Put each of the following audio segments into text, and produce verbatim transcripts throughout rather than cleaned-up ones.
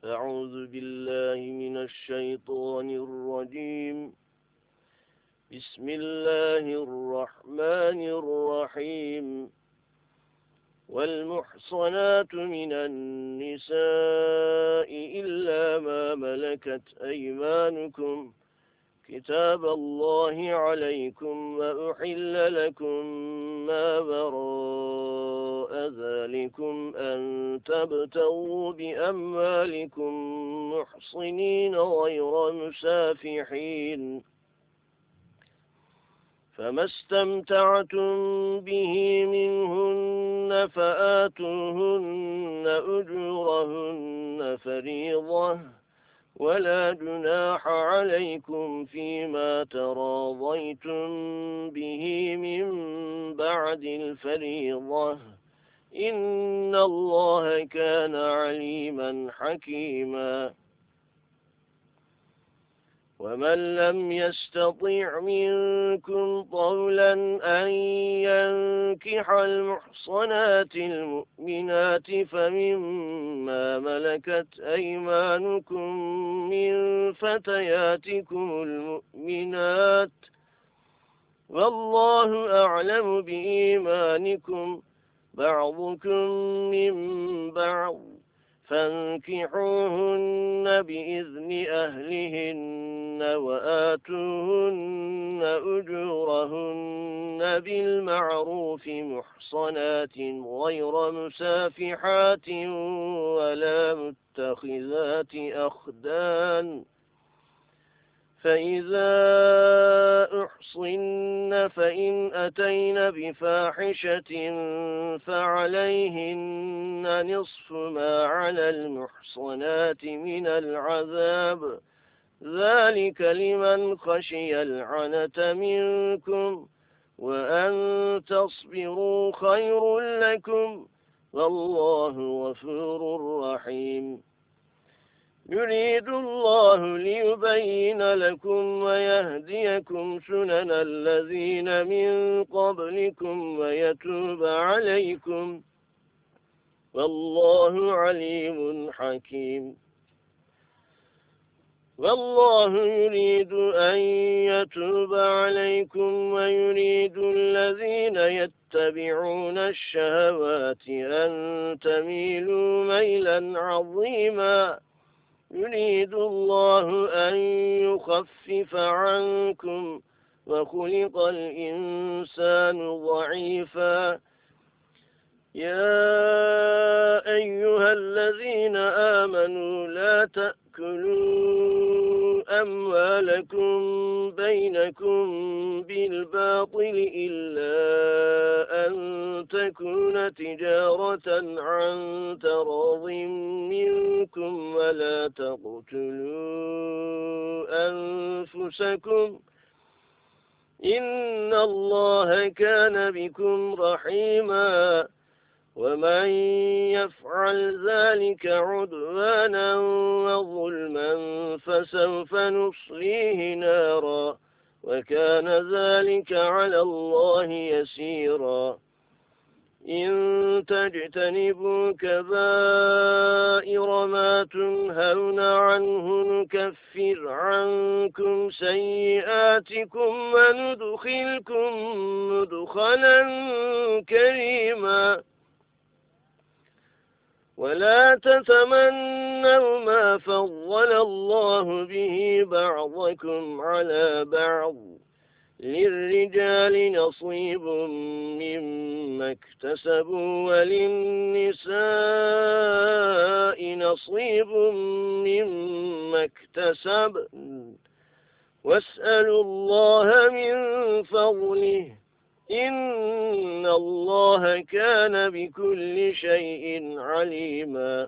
أعوذ بالله من الشيطان الرجيم. بسم الله الرحمن الرحيم. والمحصنات من النساء إلا ما ملكت أيمانكم كتاب الله عليكم وأحل لكم ما وراء ذلكم أن تبتغوا بأموالكم محصنين غير مسافحين، فما استمتعتم به منهن فآتوهن أجورهن فريضة، ولا جناح عليكم فيما تراضيتم به من بعد الفريضة، إن الله كان عليما حكيما. ومن لم يستطع منكم طولا أن ينكح المحصنات المؤمنات فمما ملكت أيمانكم من فتياتكم المؤمنات، والله أعلم بإيمانكم بعضكم من بعض، فانكحوهن بإذن أهلهن وآتوهن أجورهن بالمعروف محصنات غير مسافحات ولا متخذات أخدان، فإذا أحصن فإن أتين بفاحشة فعليهن نصف ما على المحصنات من العذاب، ذلك لمن خشي العنة منكم، وأن تصبروا خير لكم، والله غفور رحيم. يريد الله ليبين لكم ويهديكم سنن الذين من قبلكم ويتوب عليكم، والله عليم حكيم. والله يريد أن يتوب عليكم ويريد الذين يتبعون الشهوات أن تميلوا ميلا عظيما. يريد الله أن يخفف عنكم وخلق الإنسان ضعيفا. يا أيها الذين آمنوا لا تأكلوا أموالكم بينكم بالباطل إلا أن تكون تجارة عن تراض منكم، ولا تقتلوا أنفسكم إن الله كان بكم رحيما. ومن يفعل ذلك عدوانا وظلما فسوف نصليه نارا، وكان ذلك على الله يسيرا. إن تجتنبوا كبائر ما تنهون عنه نكفر عنكم سيئاتكم وندخلكم مدخلا كريما. ولا تتمنوا ما فضل الله به بعضكم على بعض، للرجال نصيب مما اكتسبوا وللنساء نصيب مما اكتسبن، واسألوا الله من فضله إن الله كان بكل شيء عليما.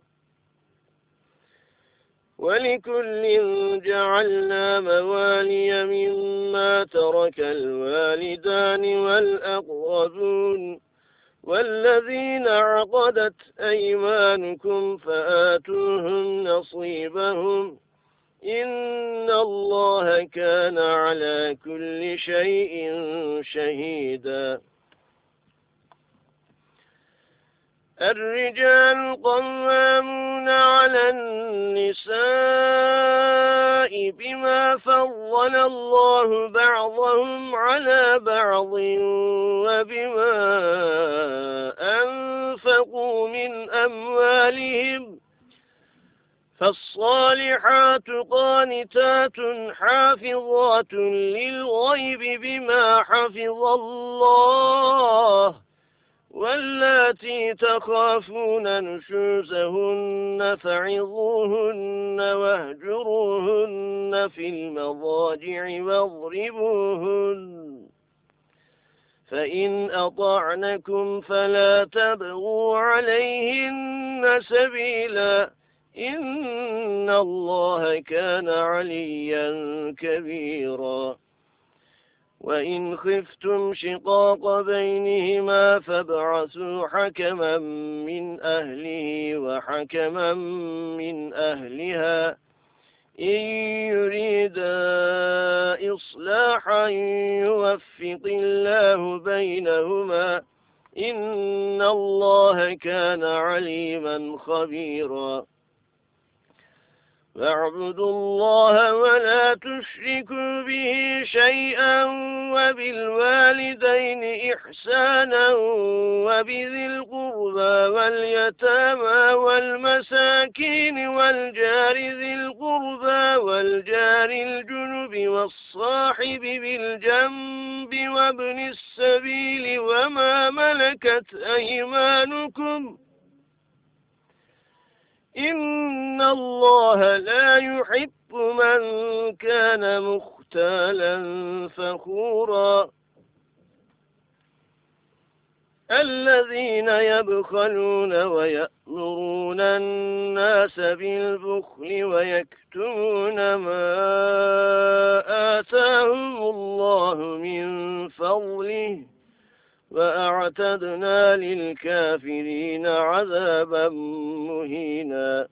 ولكل جعلنا موالي مما ترك الوالدان والأقربون والذين عقدت أيمانكم فآتوهم نصيبهم، إن الله كان على كل شيء شهيدا. الرجال قوامون على النساء بما فضل الله بعضهم على بعض وبما أنفقوا من أموالهم فالصالحات قانتات حافظات للغيب بما حفظ الله واللاتي تخافون نشوزهن فعظوهن واهجروهن في المضاجع واضربوهن فإن أطعنكم فلا تبغوا عليهن سبيلا إن الله كان عليا كبيرا وإن خفتم شقاق بينهما فابعثوا حكما من أهله وحكما من أهلها إن يريدا إصلاحا يوفق الله بينهما إن الله كان عليما خبيرا واعبدوا الله ولا تشركوا به شيئا وبالوالدين إحسانا وبذي القربى واليتامى والمساكين والجار ذي القربى والجار الجنب والصاحب بالجنب وابن السبيل وما ملكت أيمانكم إن الله لا يحب من كان مختالا فخورا الذين يبخلون ويأمرون الناس بالبخل ويكتمون ما آتاهم الله من فضله وأعتدنا للكافرين عذابا مهينا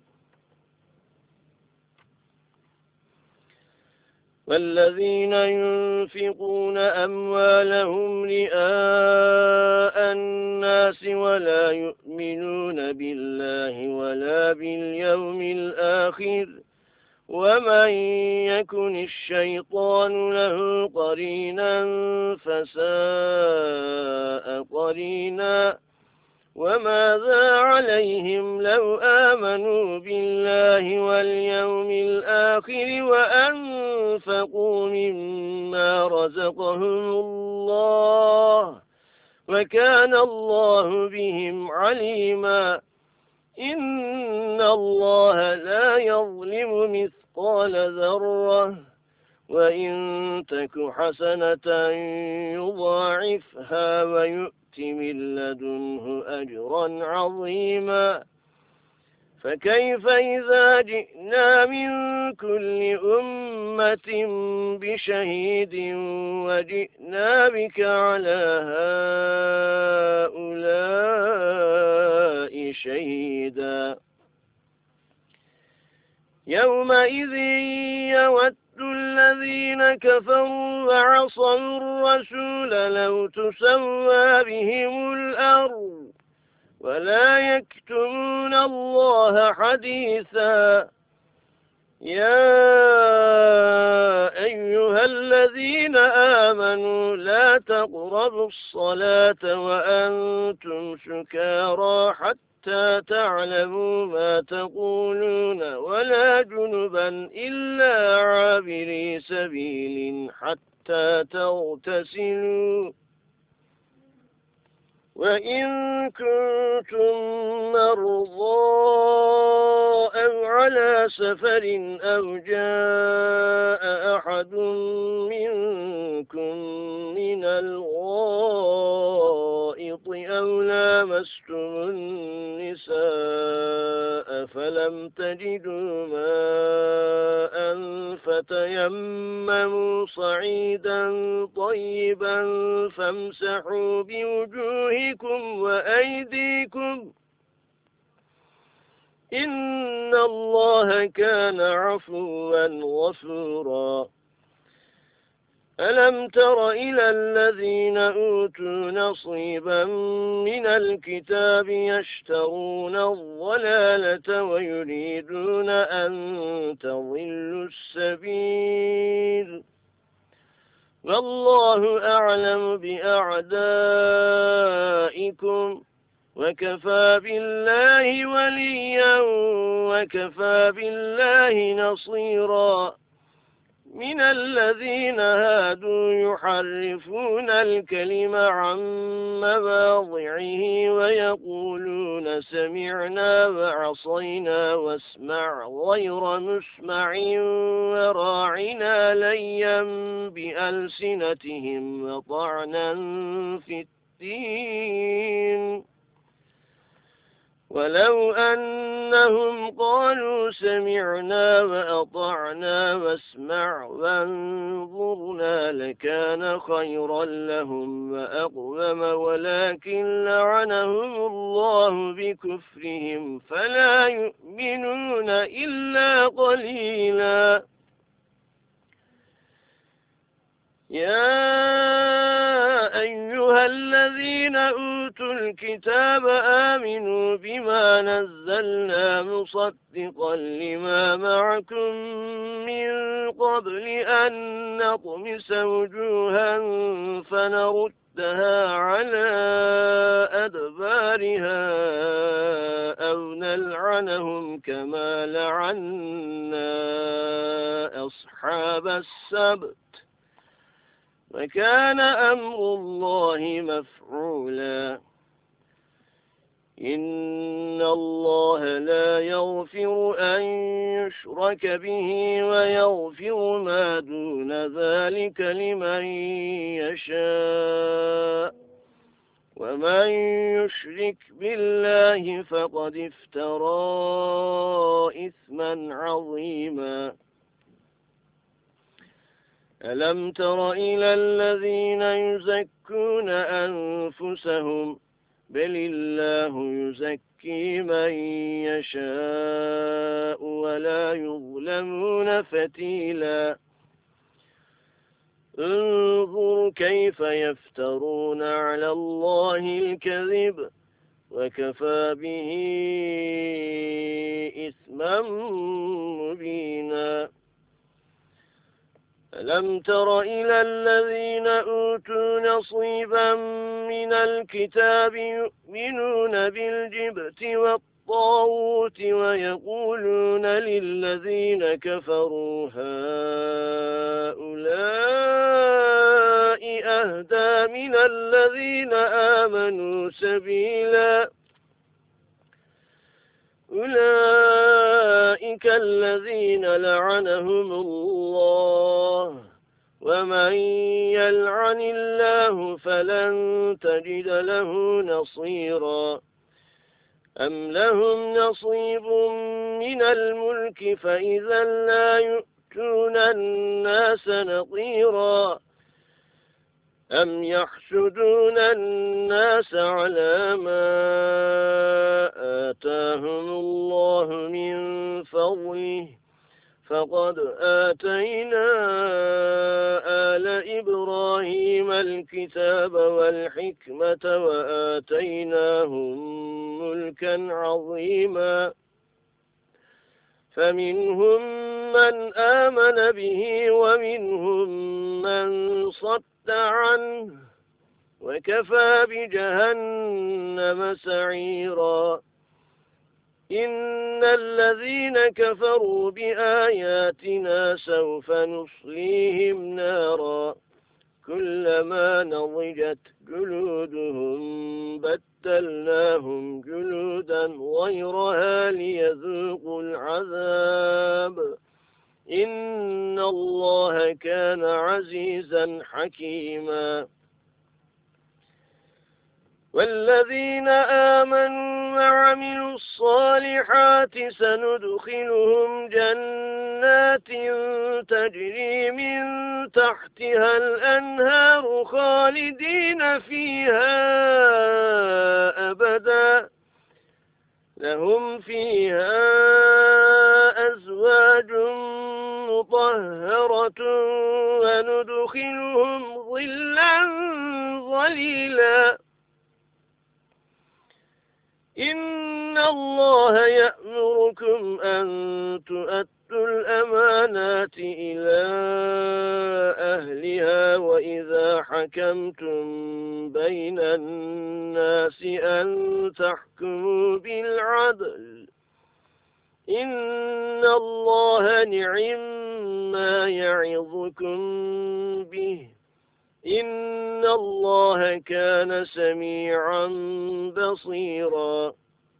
والذين ينفقون أموالهم رئاء الناس ولا يؤمنون بالله ولا باليوم الآخر ومن يكن الشيطان له قرينا فساء قرينا وماذا عليهم لو آمنوا بالله واليوم الآخر وأنفقوا مما رزقهم الله وكان الله بهم عليما إن الله لا يظلم مثقال ذرة وإن تك حسنة يضاعفها ويؤت من لدنه أجرا عظيما فكيف إذا جئنا من كل أمة بشهيد وجئنا بك على هؤلاء شهيدا يومئذ يود الذين كفروا وعصوا الرسول لو تسوى بهم الأرض ولا يكتمون الله حديثا يا أيها الذين آمنوا لا تقربوا الصلاة وأنتم سكارى حتى تعلموا ما تقولون ولا جنبا إلا عابري سبيل حتى تغتسلوا وإن كنتم مرضى أو على سفر أو جاء أحد منكم من الغائط أو لامستم النساء فلم تجدوا ماء فتيمموا صعيدا طيبا فامسحوا بوجوهكم وأيديكم إن الله كان عفوا غفورا ألم تر إلى الذين أوتوا نصيبا من الكتاب يشترون الضلالة ويريدون أن تضلوا السبيل والله أعلم بأعدائكم وكفى بالله وليا وكفى بالله نصيرا من الذين هادوا يحرفون الكلم عن مواضعه ويقولون سمعنا وعصينا واسمع غير مسمع وراعنا ليا بألسنتهم وطعنا في الدين ولو أنهم قالوا سمعنا وأطعنا واسمع وانظرنا لكان خيرا لهم وأقوم ولكن لعنهم الله بكفرهم فلا يؤمنون إلا قليلا يا أيها الذين أوتوا الكتاب آمنوا بما نزلنا مصدقا لما معكم من قبل أن نطمس وجوها فنردها على أدبارها أو نلعنهم كما لعنا أصحاب السبت وكان أمر الله مفعولا إن الله لا يغفر أن يشرك به ويغفر ما دون ذلك لمن يشاء ومن يشرك بالله فقد افترى إثما عظيما ألم تر إلى الذين يزكون أنفسهم بل الله يزكي من يشاء ولا يظلمون فتيلا انظر كيف يفترون على الله الكذب وكفى به إثما مبينا ألم تر إلى الذين أوتوا نصيبا من الكتاب يؤمنون بالجبت والطاغوت ويقولون للذين كفروا هؤلاء أهدى من الذين آمنوا سبيلا أولئك الذين لعنهم الله ومن يلعن الله فلن تجد له نصيرا أم لهم نصيب من الملك فإذا لا يؤتون الناس نقيرا أم يحسدون الناس على ما آتاهم الله من فضله فقد آتينا آل إبراهيم الكتاب والحكمة وآتيناهم ملكا عظيما فمنهم من آمن به ومنهم من صد عنه وكفى بجهنم سعيرا إن الذين كفروا بآياتنا سوف نصليهم نارا كلما نضجت جلودهم بدلناهم جلودا غيرها ليذوقوا العذاب إن الله كان عزيزا حكيما والذين آمنوا وعملوا الصالحات سندخلهم جنات تجري من تحتها الأنهار خالدين فيها أبدا لهم فيها أزواج مطهرة وندخلهم ظلا ظليلا إن الله يأمركم أن تؤدوا الأمانات إلى أهلها وإذا حكمتم بين الناس أن تحكموا بالعدل إن الله نعم ما يعظكم به إن الله كان سميعا بصيرا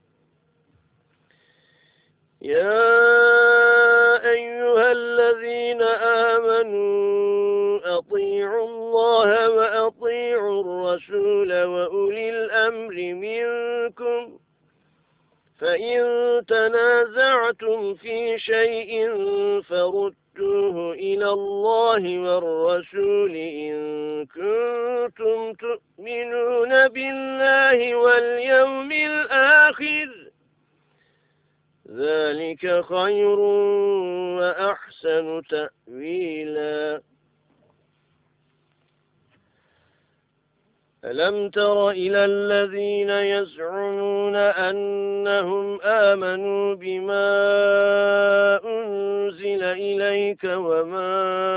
يا أيها الذين آمنوا أطيعوا الله وأطيعوا الرسول وأولي الأمر منكم فإن تنازعتم في شيء فردوه إلى الله والرسول إن كنتم تؤمنون بالله واليوم الآخر ذلك خير وأحسن تأويلا ألم تر إلى الذين يزعمون أنهم آمنوا بما أنزل إليك وما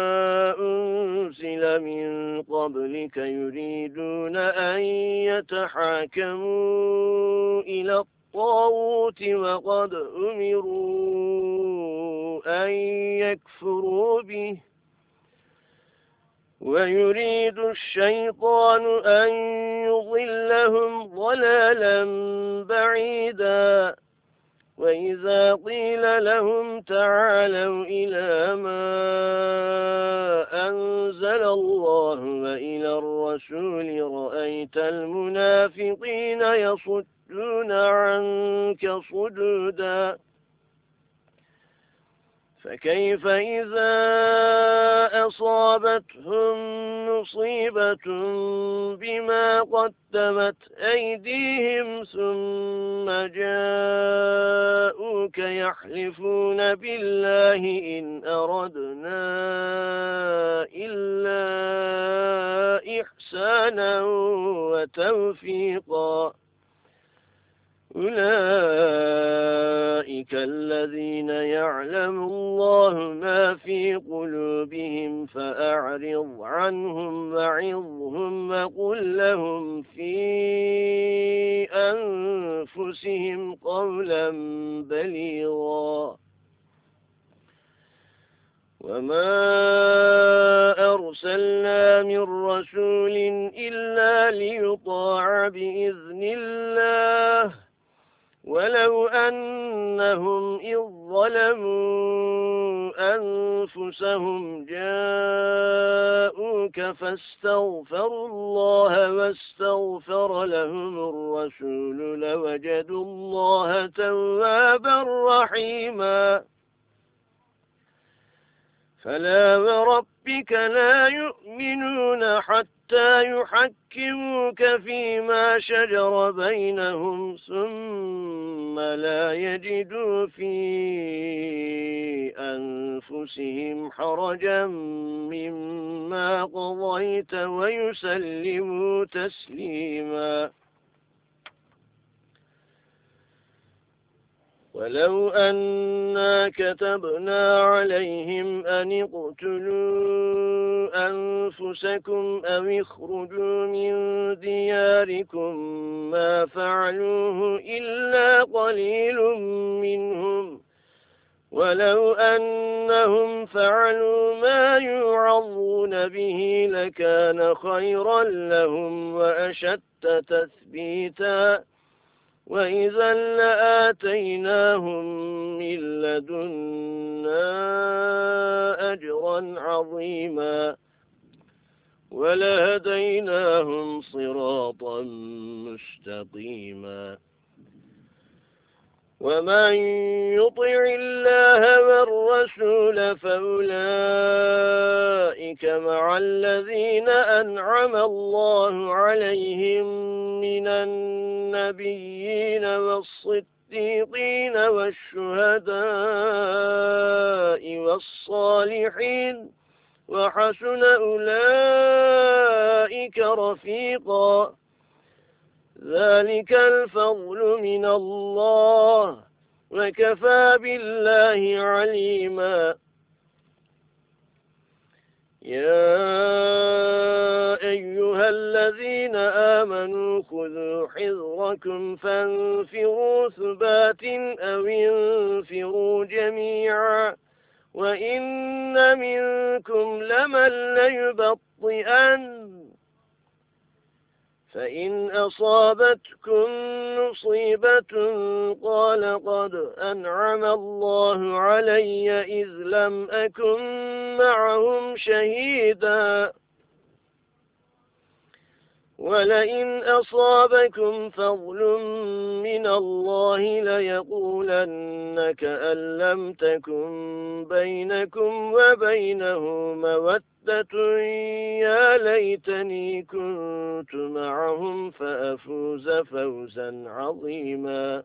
أنزل من قبلك يريدون أن يتحاكموا إلى الطاغوت وقد أمروا أن يكفروا به ويريد الشيطان أن يضلهم ضلالا بعيدا وإذا قيل لهم تعالوا إلى ما أنزل الله وإلى الرسول رأيت المنافقين يصدون عنك صدودا فكيف إذا أصابتهم مصيبة بما قدمت أيديهم ثم جاءوك يحلفون بالله إن أردنا إلا إحسانا وتوفيقا أولئك الذين يعلم الله ما في قلوبهم فأعرض عنهم وعظهم وقل لهم في أنفسهم قولا بليغا وما أرسلنا من رسول إلا ليطاع بإذن الله ولو أنهم إذ ظلموا أنفسهم جاءوك فاستغفروا الله واستغفر لهم الرسول لوجدوا الله توابا رحيما فلا وربك لا يؤمنون حتى يحكموك فيما شجر بينهم ثم لا يجدوا في أنفسهم حرجا مما قضيت ويسلموا تسليما ولو أنا كتبنا عليهم أن اقتلوا أنفسكم أو اخرجوا من دياركم ما فعلوه إلا قليل منهم ولو أنهم فعلوا ما يوعظون به لكان خيرا لهم وأشد تثبيتا وإذا لآتيناهم من لدنا أجرا عظيما ولهديناهم صراطا مستقيما ومن يطع الله والرسول فأولئك مع الذين أنعم الله عليهم من النبيين والصديقين والصديقين والشهداء والصالحين وحسن أولئك رفيقا ذلك الفضل من الله وكفى بالله عليما يا أيها الذين آمنوا خذوا حذركم فانفروا ثبات أو انفروا جميعا وإن منكم لمن ليبطئن فإن أصابتكم مصيبة قال قد أنعم الله علي إذ لم أكن معهم شهيدا ولئن أصابكم فضل من الله ليقولن كأن لم تكن بينكم وبينه مودة يا ليتني كنت معهم فأفوز فوزا عظيما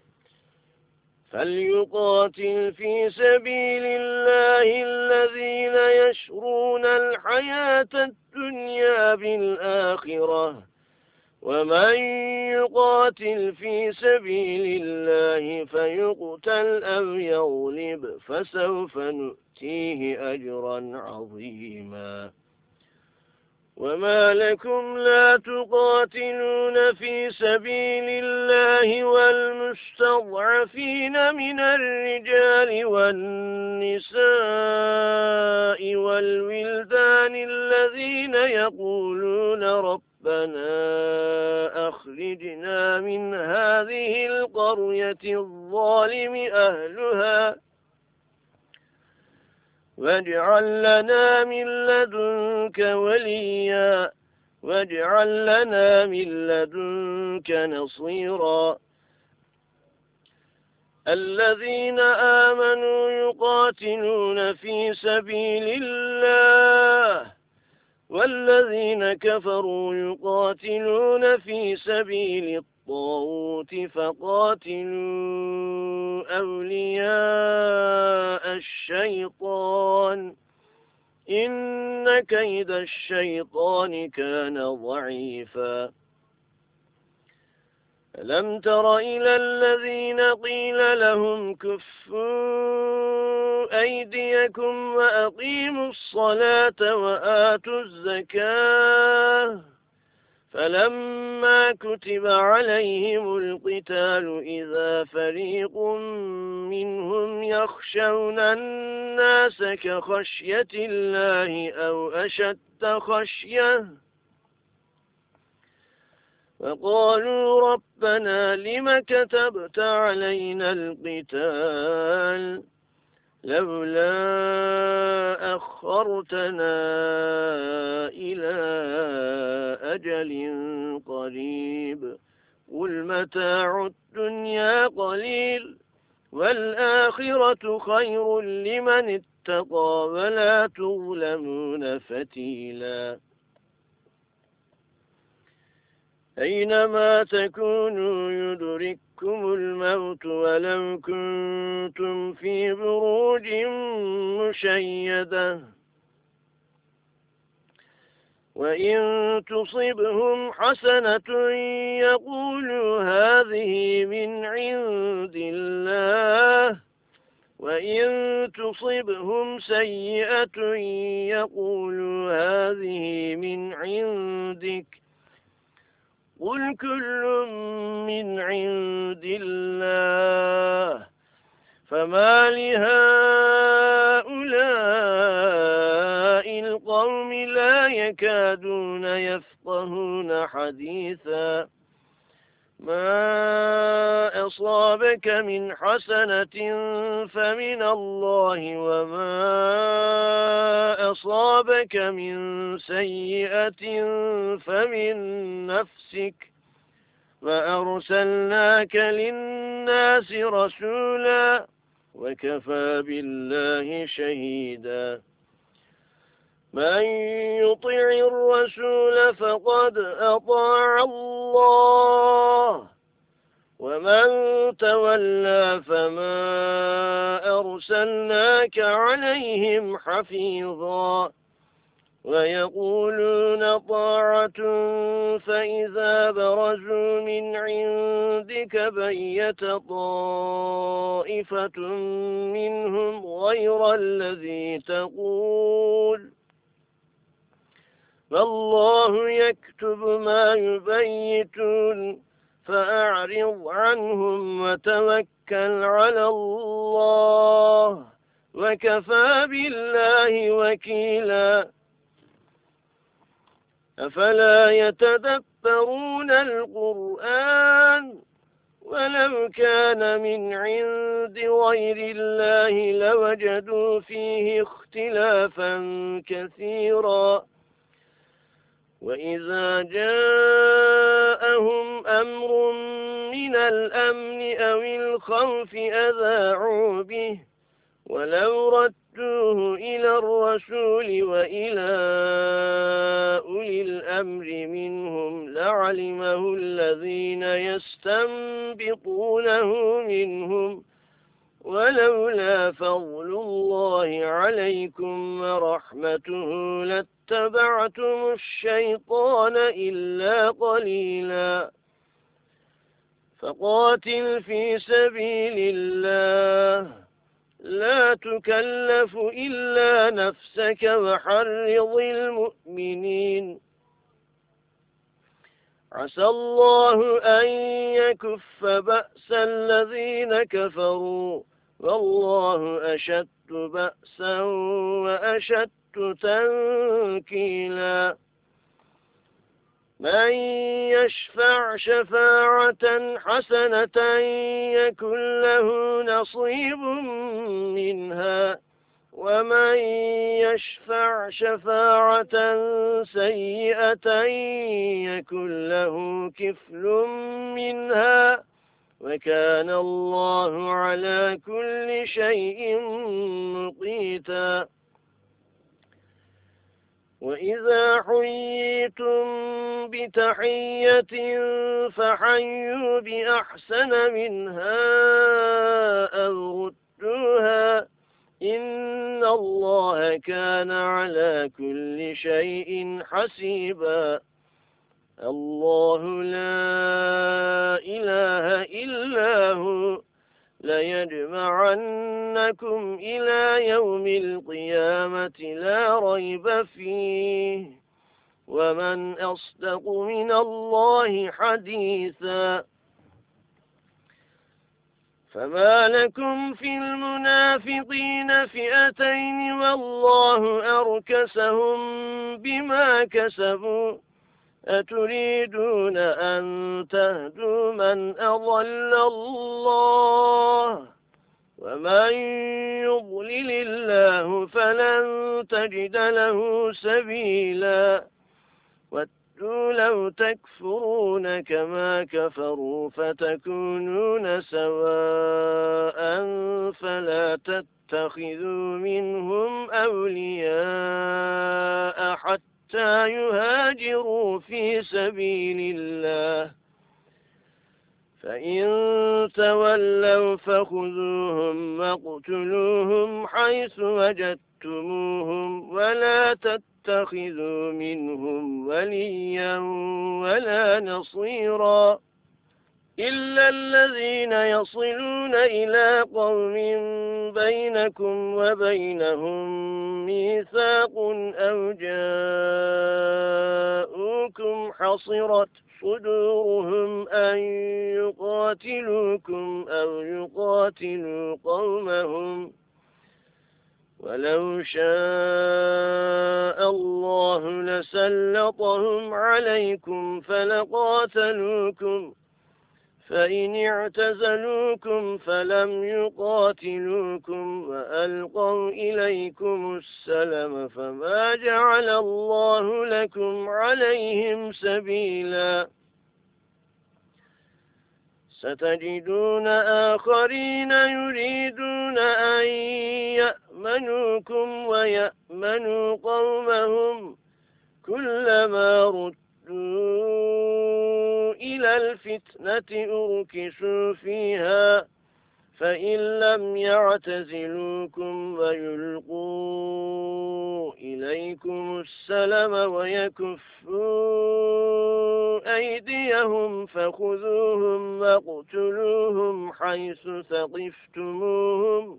فليقاتل في سبيل الله الذين يشرون الحياة الدنيا بالآخرة ومن يقاتل في سبيل الله فيقتل أو يغلب فسوف نؤتيه أجرا عظيما وما لكم لا تقاتلون في سبيل الله والمستضعفين من الرجال والنساء والولدان الذين يقولون ربنا أخرجنا من هذه القرية الظالم أهلها واجعل لنا من لدنك وليا واجعل لنا من لدنك نصيرا الذين آمنوا يقاتلون في سبيل الله والذين كفروا يقاتلون في سبيل الطاغوت فقاتلوا أولياء الشيطان إن كيد الشيطان كان ضعيفا ألم تر إلى الذين قيل لهم كفوا أيديكم وأقيموا الصلاة وآتوا الزكاة فلما كتب عليهم القتال إذا فريق منهم يخشون الناس كخشية الله أو أشد خشية فقالوا ربنا لم كتبت علينا القتال لولا أخرتنا إلى أجل قريب قل متاع الدنيا قليل والآخرة خير لمن اتقى ولا تظلمون فتيلا أينما تكونوا يدرككم الموت ولو كنتم في بروج مشيدة وإن تصبهم حسنة يقولوا هذه من عند الله وإن تصبهم سيئة يقولوا هذه من عندك قل كل من عند الله فما لهؤلاء القوم لا يكادون يفقهون حديثا ما أصابك من حسنة فمن الله وما أصابك من سيئة فمن نفسك وأرسلناك للناس رسولا وكفى بالله شهيدا من يطع الرسول فقد أطاع الله ومن تولى فما أرسلناك عليهم حفيظا ويقولون طاعة فإذا برزوا من عندك بيت طائفة منهم غير الذي تقول فالله يكتب ما يبيتون فأعرض عنهم وتوكل على الله وكفى بالله وكيلا أفلا يتدبرون القرآن ولو كان من عند غير الله لوجدوا فيه اختلافا كثيرا وإذا جاءهم أمر من الأمن أو الخوف أذاعوا به ولو ردوه إلى الرسول وإلى أولي الأمر منهم لعلمه الذين يستنبطونه منهم ولولا فضل الله عليكم ورحمته لاتبعتم الشيطان إلا قليلا فقاتل في سبيل الله لا تكلف إلا نفسك وحرض المؤمنين عسى الله أن يكف بأس الذين كفروا والله أشد بأسا وأشد تنكيلا من يشفع شفاعة حسنة يكن له نصيب منها ومن يشفع شفاعة سيئة يكن له كفل منها وكان الله على كل شيء مقيتا وإذا حييتم بتحية فحيوا بأحسن منها أو ردوها إن الله كان على كل شيء حسيبا الله لا إله إلا هو ليجمعنكم إلى يوم القيامة لا ريب فيه ومن أصدق من الله حديثا فما لكم في المنافقين فئتين والله أركسهم بما كسبوا أتريدون أن تهدوا من أضل الله ومن يضلل الله فلن تجد له سبيلا ودوا لو تكفرون كما كفروا فتكونون سواء فلا تتخذوا منهم أولياء حتى حتى يهاجروا في سبيل الله فإن تولوا فخذوهم واقتلوهم حيث وجدتموهم ولا تتخذوا منهم وليا ولا نصيرا إلا الذين يصلون إلى قوم بينكم وبينهم ميثاق أو جاءوكم حصرت صدورهم أن يقاتلوكم أو يقاتلوا قومهم ولو شاء الله لسلطهم عليكم فلقاتلوكم فإن اعتزلوكم فلم يقاتلوكم وألقوا إليكم السلم فما جعل الله لكم عليهم سبيلا ستجدون آخرين يريدون أن يأمنوكم ويأمنوا قومهم كلما ردوا إلى الفتنة أركسوا فيها فإن لم يعتزلوكم ويلقوا إليكم السلم ويكفوا أيديهم فخذوهم واقتلوهم حيث ثقفتموهم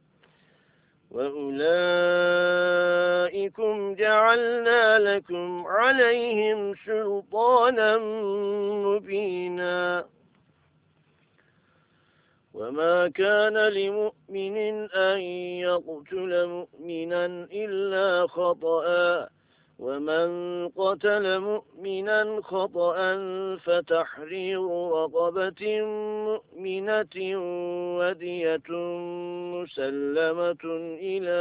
وأولئكم جعلنا لكم عليهم سلطانا مبينا وما كان لمؤمن أن يقتل مؤمنا إلا خطأ ومن قتل مؤمنا خطأ فتحرير رقبة مؤمنة ودية مسلمة إلى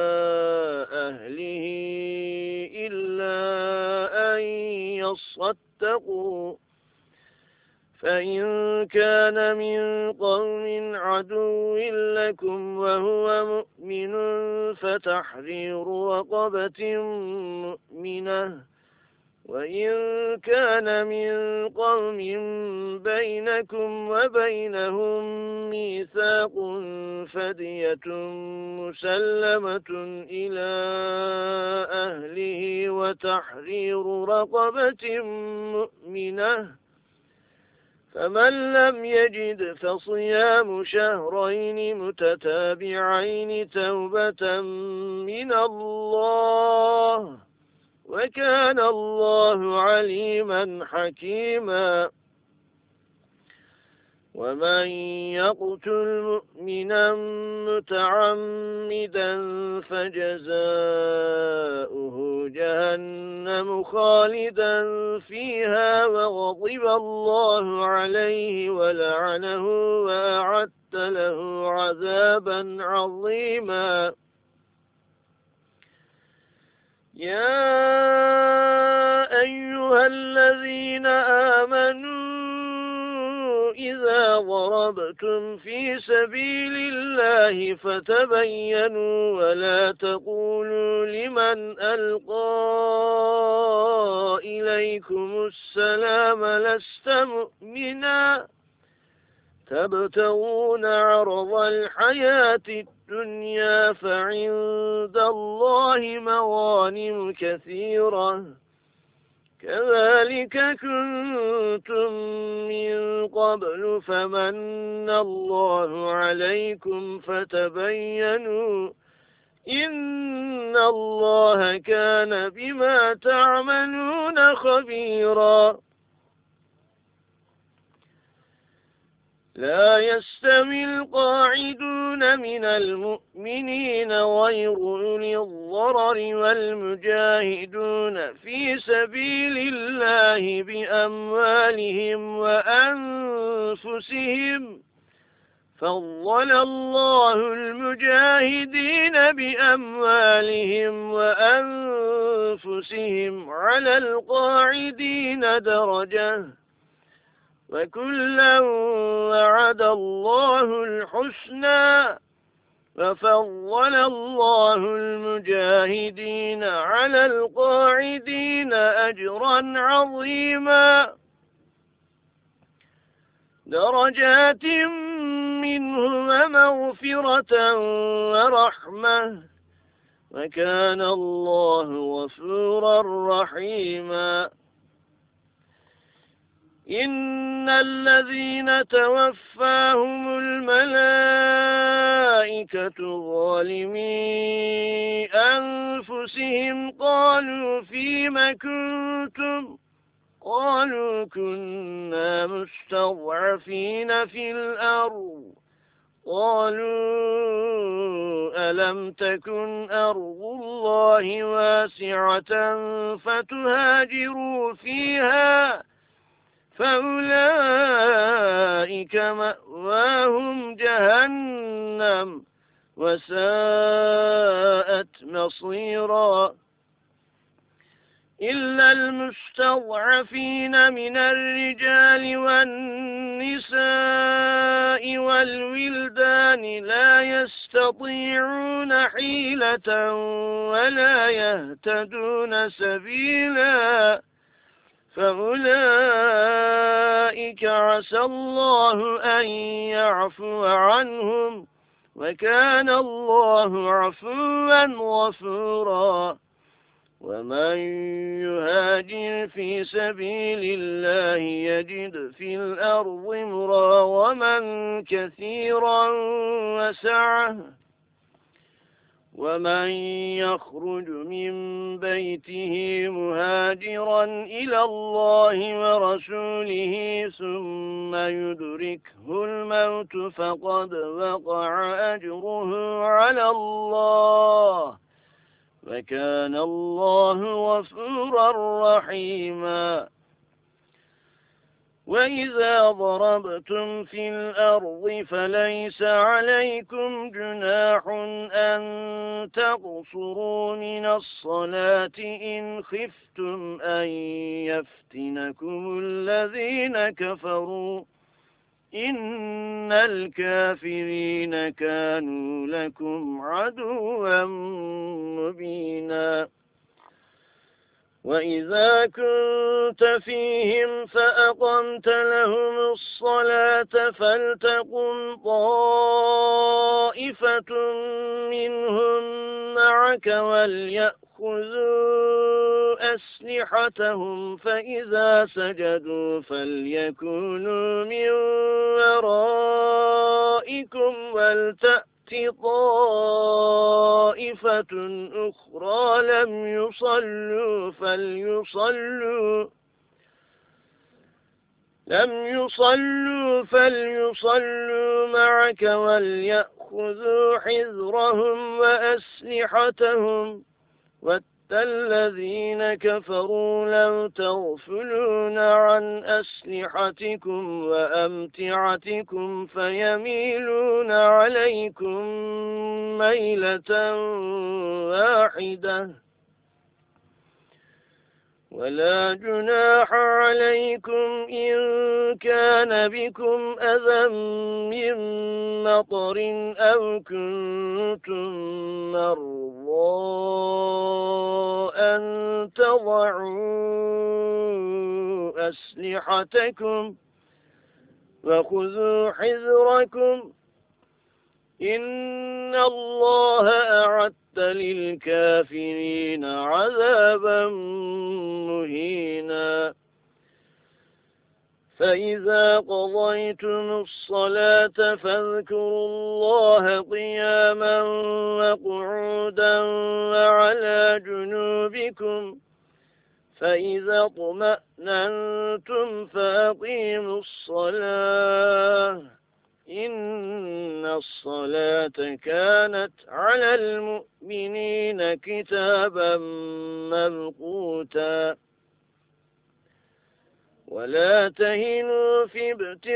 أهله إلا أن يصدقوا فإن كان من قوم عدو لكم وهو مؤمن فتحرير رقبة مؤمنة وإن كان من قوم بينكم وبينهم ميثاق فدية مسلمة إلى أهله وتحرير رقبة مؤمنة فمن لم يجد فصيام شهرين متتابعين توبة من الله وكان الله عليما حكيما ومن يقتل مؤمنا متعمدا فجزاؤه جهنم خالدا فيها وغضب الله عليه ولعنه وأعد له عذابا عظيما يا أيها الذين آمنوا إذا ضربتم في سبيل الله فتبينوا ولا تقولوا لمن ألقى إليكم السلام لست مؤمنا تبتغون عرض الحياة الدنيا فعند الله مغانم كثيرة كذلك كنتم من قبل فمن الله عليكم فتبينوا إن الله كان بما تعملون خبيرا لا يستوي القاعدون من المؤمنين غير أولي الضرر والمجاهدون في سبيل الله بأموالهم وأنفسهم فضل الله المجاهدين بأموالهم وأنفسهم على القاعدين درجة وكلا وعد الله الحسنى وفضل الله المجاهدين على القاعدين أجرا عظيما درجات منه ومغفرة ورحمة وكان الله غفورا رحيما إن الذين توفاهم الملائكة ظالمي أنفسهم قالوا فيم كنتم قالوا كنا مستضعفين في الأرض قالوا ألم تكن أرض الله واسعة فتهاجروا فيها فأولئك مأواهم جهنم وساءت مصيرا إلا المستضعفين من الرجال والنساء والولدان لا يستطيعون حيلة ولا يهتدون سبيلا فأولئك أولئك عسى الله أن يعفو عنهم وكان الله عفوا غفورا ومن يهاجر في سبيل الله يجد في الأرض مراغما كثيرا وسعة ومن يخرج من بيته مهاجرا إلى الله ورسوله ثم يدركه الموت فقد وقع أجره على الله وكان الله غفورا رحيما وإذا ضربتم في الأرض فليس عليكم جناح أن تقصروا من الصلاة إن خفتم أن يفتنكم الذين كفروا إن الكافرين كانوا لكم عدوا مبينا وإذا كنت فيهم فأقمت لهم الصلاة فلتقم طائفة منهم معك وليأخذوا أسلحتهم فإذا سجدوا فليكونوا من ورائكم ولتأت طائفة أخرى لم يصلوا فليصلوا لم يصلوا فليصلوا معك وليأخذوا حذرهم وأسلحتهم ود الذين كفروا لو تغفلون عن أسلحتكم وأمتعتكم فيميلون عليكم ميلة واحدة ولا جناح عليكم إن كان بكم أذى من مطر أو كنتم مرضى أن تضعوا أسلحتكم وخذوا حذركم إن الله أعد للكافرين عذابا مهينا فإذا قضيتم الصلاة فاذكروا الله قياما وقعودا وعلى جنوبكم فإذا اطمأننتم فأقيموا الصلاة إن الصلاة كانت على المؤمنين كتابا موقوتا ولا تهنوا في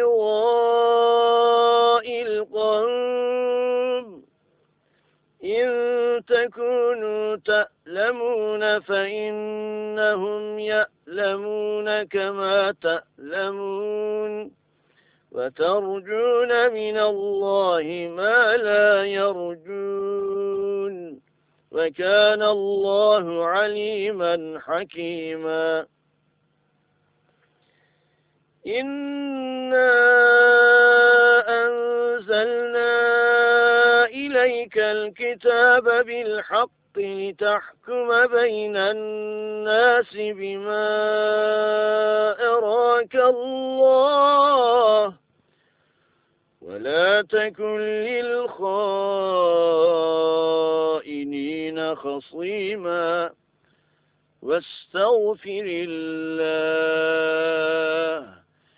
ابتغاء القوم إن تكونوا تألمون فإنهم يألمون كما تألمون وترجون من الله ما لا يرجون وكان الله عليما حكيما إنا أنزلنا إليك الكتاب بالحق لتحكم بين الناس بما أراك الله ولا تكن للخائنين خصيما واستغفر الله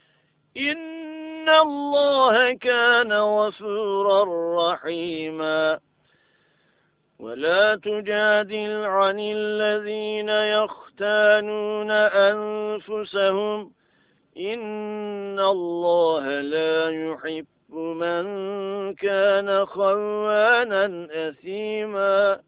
إن الله كان غفورا رحيما ولا تجادل عن الذين يختانون أنفسهم إن الله لا يحب من كان خوانا أثيما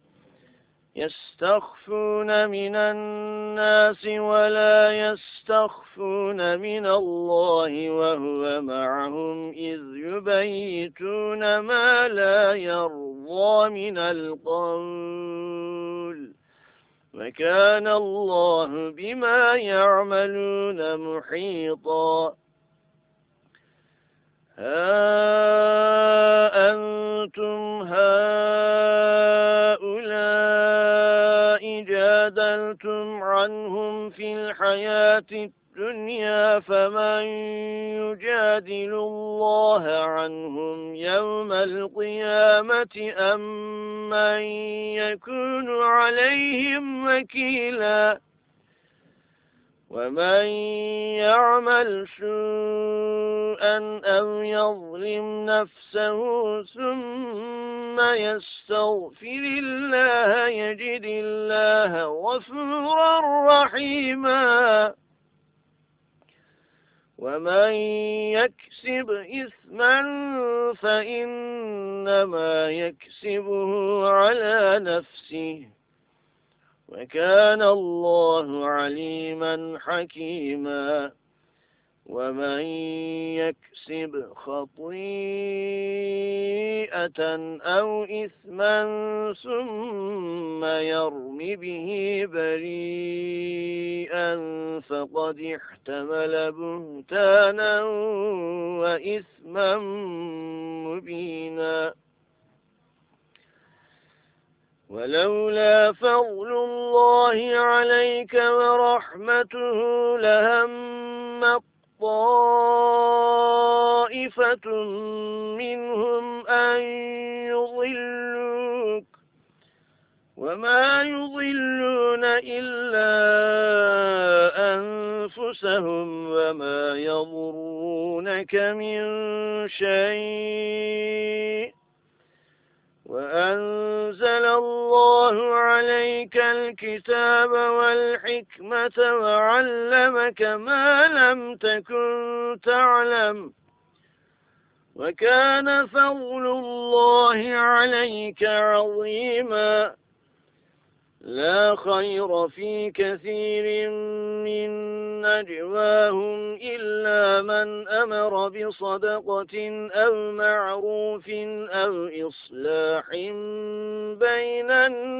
يستخفون من الناس ولا يستخفون من الله وهو معهم إذ يبيتون ما لا يرضى من القول وكان الله بما يعملون محيطا ها أنتم هؤلاء جادلتم عنهم في الحياة الدنيا فمن يجادل الله عنهم يوم القيامة أم من يكون عليهم وكيلا ومن يعمل سوءا أو يظلم نفسه ثم يستغفر الله يجد الله غفورا رحيما ومن يكسب إثما فإنما يكسبه على نفسه وكان الله عليما حكيما ومن يكسب خطيئة أو إثما ثم يرم به بريئا فقد احتمل بهتانا وإثما مبينا ولولا فضل الله عليك ورحمته لهم طائفة منهم أن يضلوك وما يضلون إلا أنفسهم وما يضرونك من شيء وأنزل الله عليك الكتاب والحكمة وعلمك ما لم تكن تعلم وكان فضل الله عليك عظيما لا خير في كثير من نجواهم إلا من أمر بصدقة أو معروف أو إصلاح بين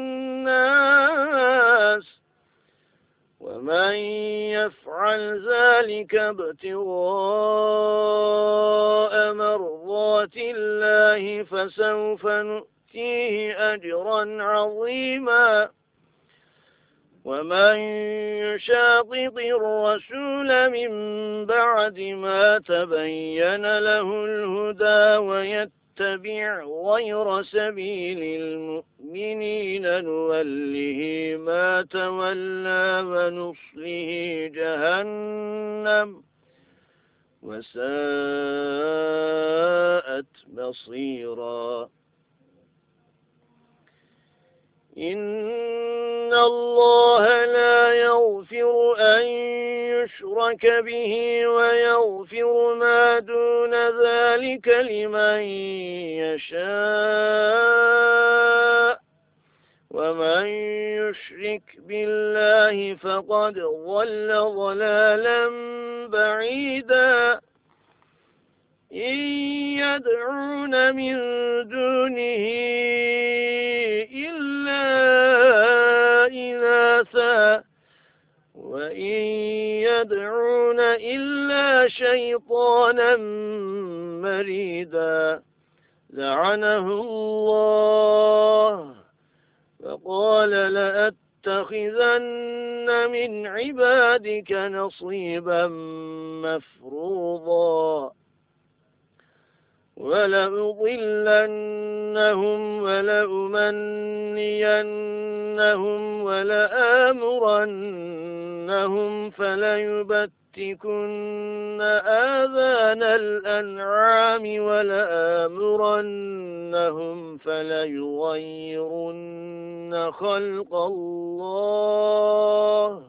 الناس ومن يفعل ذلك ابتغاء مرضات الله فسوف نؤتيه أجرا عظيما ومن يشاقق الرسول من بعد ما تبين له الهدى ويتبع غير سبيل المؤمنين نوله ما تولى ونصله جهنم وساءت مصيرا إن الله لا يغفر أن يشرك به ويغفر ما دون ذلك لمن يشاء ومن يشرك بالله فقد ضل ضلالا بعيدا إن يدعون من دونه إلا إناثا وإن يدعون إلا شيطانا مريدا لعنه الله فقال لأتخذن من عبادك نصيبا مفروضا ولأضلنهم ولأمنينهم ولآمرنهم فليبتكن آذان الأنعام ولآمرنهم فليغيرن خلق الله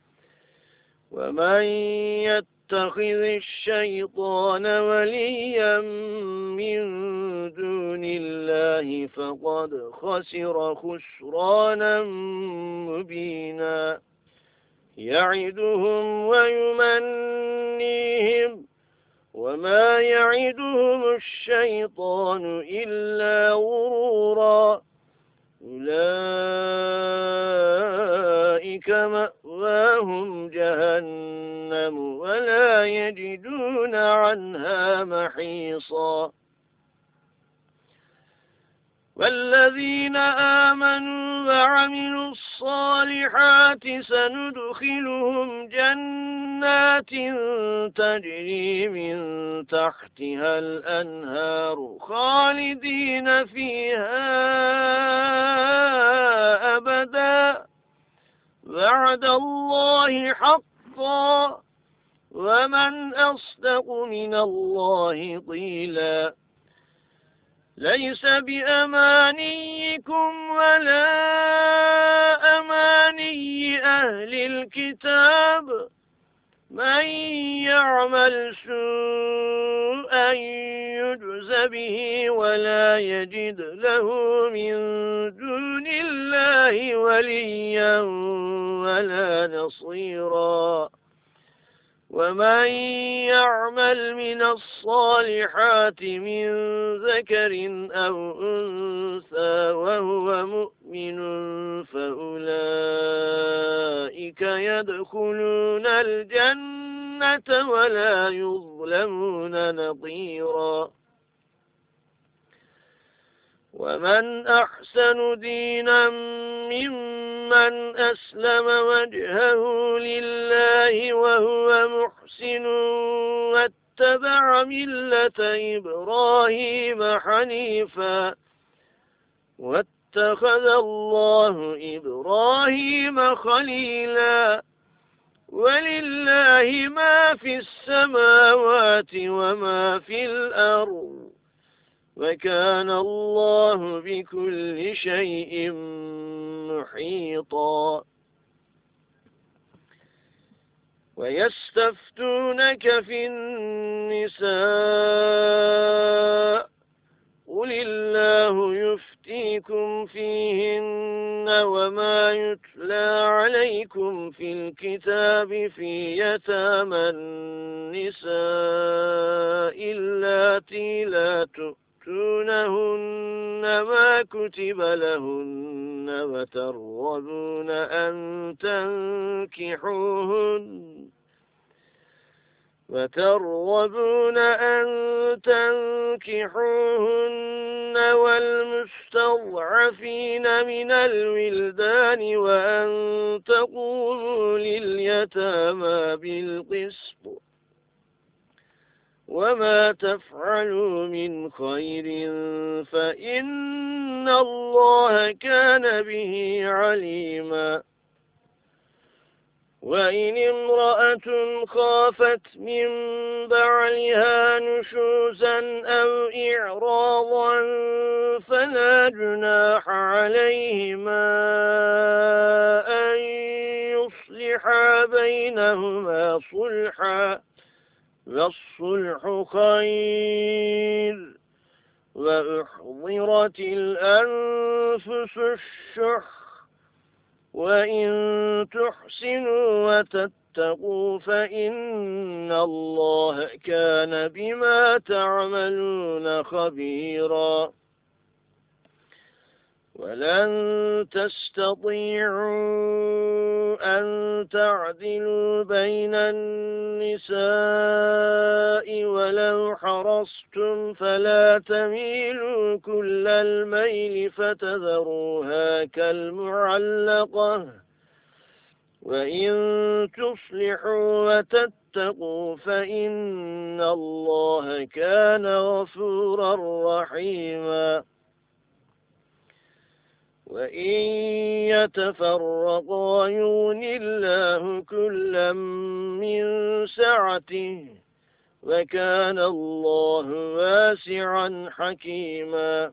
ومن يتقن اتخذ الشيطان وليا من دون الله فقد خسر خسرانا مبينا يعدهم ويمنيهم وما يعدهم الشيطان إلا غرورا أولئك مأواهم جهنم جهنم ولا يجدون عنها محيصا. والذين آمنوا وعملوا الصالحات سندخلهم جنات تجري من تحتها الأنهار خالدين فيها أبدا وعد الله حقا ومن أصدق من الله قيلا. ليس بأمانيكم ولا أماني أهل الكتاب من يعمل سوءا يجز به ولا يجد له من دون الله وليا ولا نصيرا. ومن يعمل من الصالحات من ذكر أو أنثى وهو مؤمن فأولئك يدخلون الجنة ولا يظلمون نقيرا. ومن أحسن دينا ممن أسلم وجهه لله وهو محسن واتبع ملة إبراهيم حنيفا واتخذ الله إبراهيم خليلا. ولله ما في السماوات وما في الأرض وكان الله بكل شيء محيطا. ويستفتونك في النساء قل الله يفتيكم فيهن وما يتلى عليكم في الكتاب في يتامى النساء اللاتي لا تؤتونهن ما كتب لهن وترغبون أن تنكحوهن وترغبون أن تنكحوهن والمستضعفين من الولدان وأن تقوموا لليتامى بالقسط وما تفعلوا من خير فإن الله كان به عليما. وإن امرأة خافت من بعلها نشوزا أو إعراضا فلا جناح عليهما أن يصلحا بينهما صلحا والصلح خير. وأحضرت الأنفس الشح وإن تحسنوا وتتقوا فإن الله كان بما تعملون خبيرا. ولن تستطيعوا أن تعدلوا بين النساء ولو حرصتم فلا تميلوا كل الميل فتذروها كالمعلقة. وإن تصلحوا وتتقوا فإن الله كان غفورا رحيما. وإن يتفرقا يغن الله كلا من سعته وكان الله واسعا حكيما.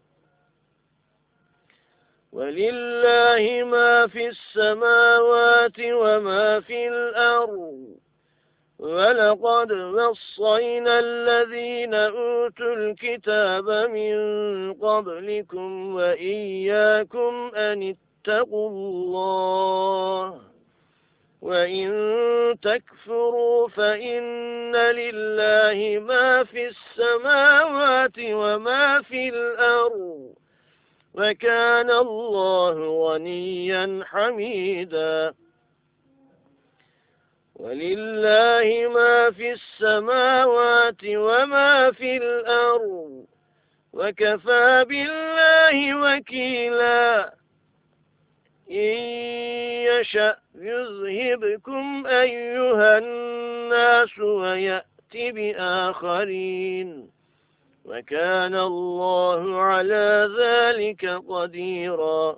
ولله ما في السماوات وما في الأرض ولقد وصينا الذين أوتوا الكتاب من قبلكم وإياكم أن اتقوا الله وإن تكفروا فإن لله ما في السماوات وما في الأرض وكان الله غنيا حميدا. ولله ما في السماوات وما في الأرض وكفى بالله وكيلا إن يشأ يذهبكم أيها الناس ويأت بآخرين وكان الله على ذلك قديرا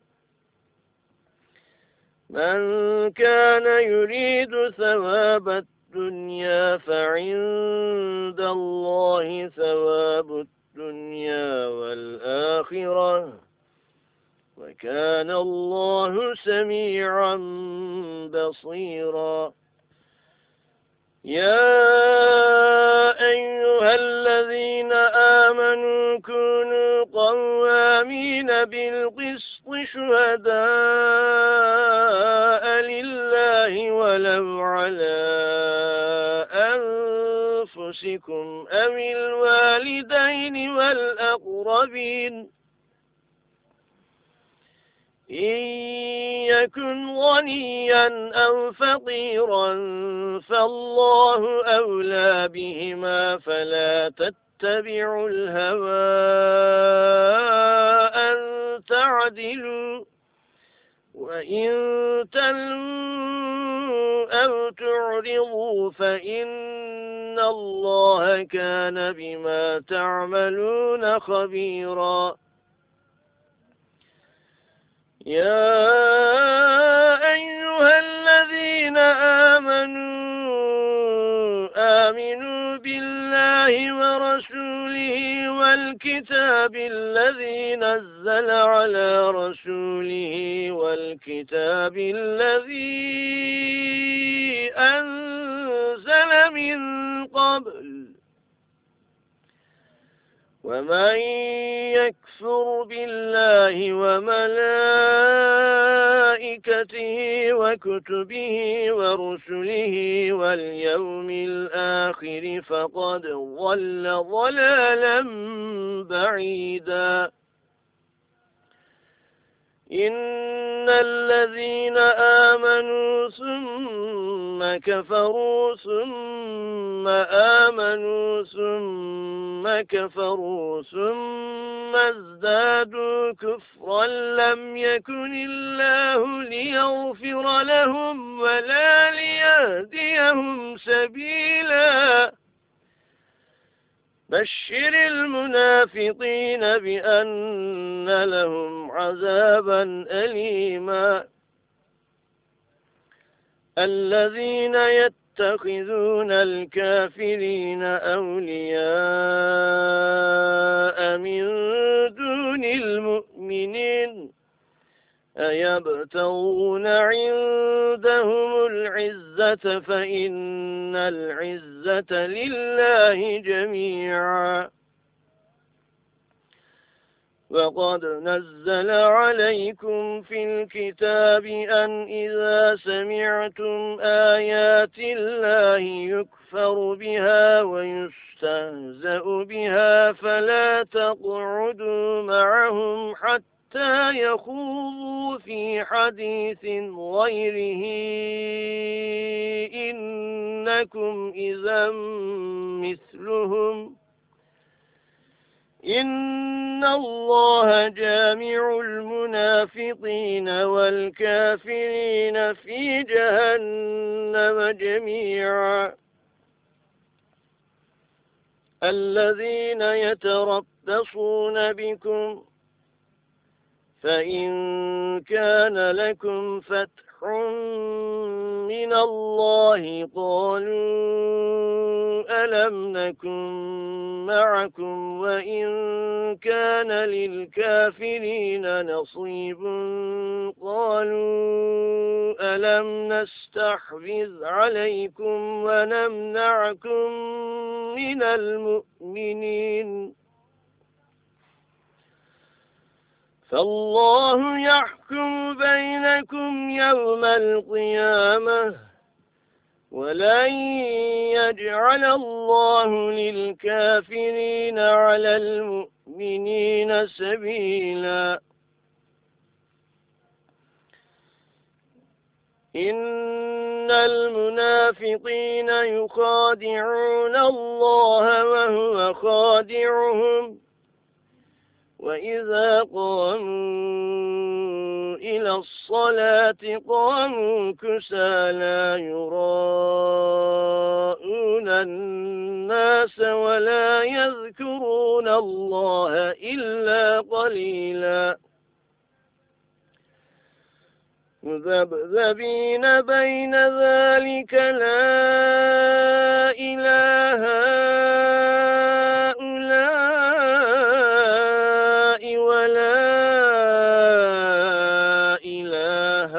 من كان يريد ثواب الدنيا فعند الله ثواب الدنيا والآخرة وكان الله سميعا بصيرا يا أيها الذين آمنوا كونوا قوامين بالقسط شهداء لله ولو على أنفسكم أو الوالدين والأقربين إن يكن غنيا أو فقيرا فالله أولى بهما فلا تتبعوا الهوى أن تعدلوا وإن تلووا أو تعرضوا فإن الله كان بما تعملون خبيرا يا أيها الذين آمنوا آمنوا بالله ورسوله والكتاب الذي نزل على رسوله والكتاب الذي أنزل من قبل ومن يكفر بالله وملائكته وكتبه ورسله واليوم الآخر فقد ضل ضلالا بعيدا إن الذين آمنوا ثم كفروا ثم آمنوا ثم كفروا ثم ازدادوا كفرا لم يكن الله ليغفر لهم ولا ليهديهم سبيلا بشر المنافقين بأن لهم عذابا أليما الذين يتخذون الكافرين أولياء من دون المؤمنين أيبتغون عندهم العزة فإن العزة لله جميعا وقد نزل عليكم في الكتاب أن إذا سمعتم آيات الله يكفر بها ويستهزأ بها فلا تقعدوا معهم حتى حتى يخوضوا في حديث غيره إنكم إذا مثلهم إن الله جامع المنافقين والكافرين في جهنم جميعا الذين يتربصون بكم فإن كان لكم فتح من الله قالوا ألم نكن معكم وإن كان للكافرين نصيب قالوا ألم نستحوذ عليكم ونمنعكم من المؤمنين فالله يحكم بينكم يوم القيامة ولن يجعل الله للكافرين على المؤمنين سبيلا إن المنافقين يخادعون الله وهو خادعهم وإذا قاموا إلى الصلاة قاموا كسالى يراءون الناس ولا يذكرون الله إلا قليلا مذبذبين بين ذلك لا إله هؤلاء ولا إله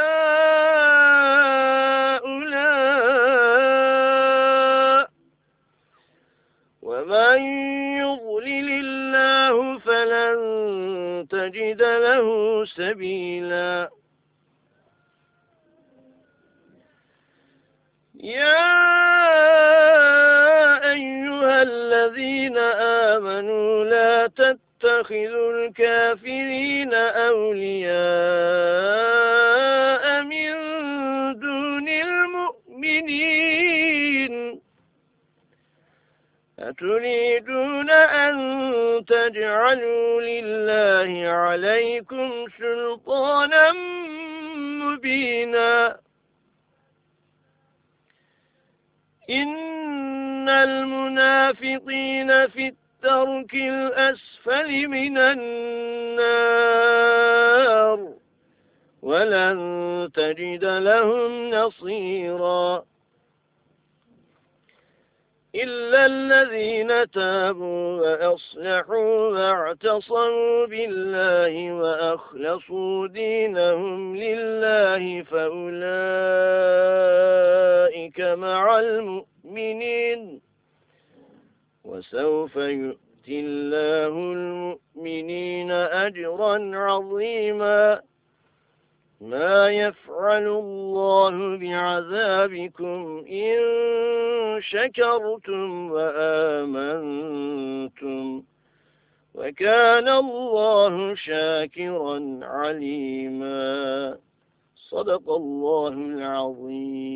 هؤلاء ومن يضلل الله فلن تجد له سبيلا يا أيها الذين آمنوا لا تتخذوا الكافرين أولياء من دون المؤمنين أتريدون أن تجعلوا لله عليكم سلطانا مبينا إن المنافقين في الدرك الأسفل من النار ولن تجد لهم نصيرا إلا الذين تابوا وأصلحوا واعتصموا بالله وأخلصوا دينهم لله فأولئك مع المؤمنين وسوف يؤتي الله المؤمنين أجرا عظيما ما يفعل الله بعذابكم إن شكرتم وآمنتم وكان الله شاكرا عليما صدق الله العظيم.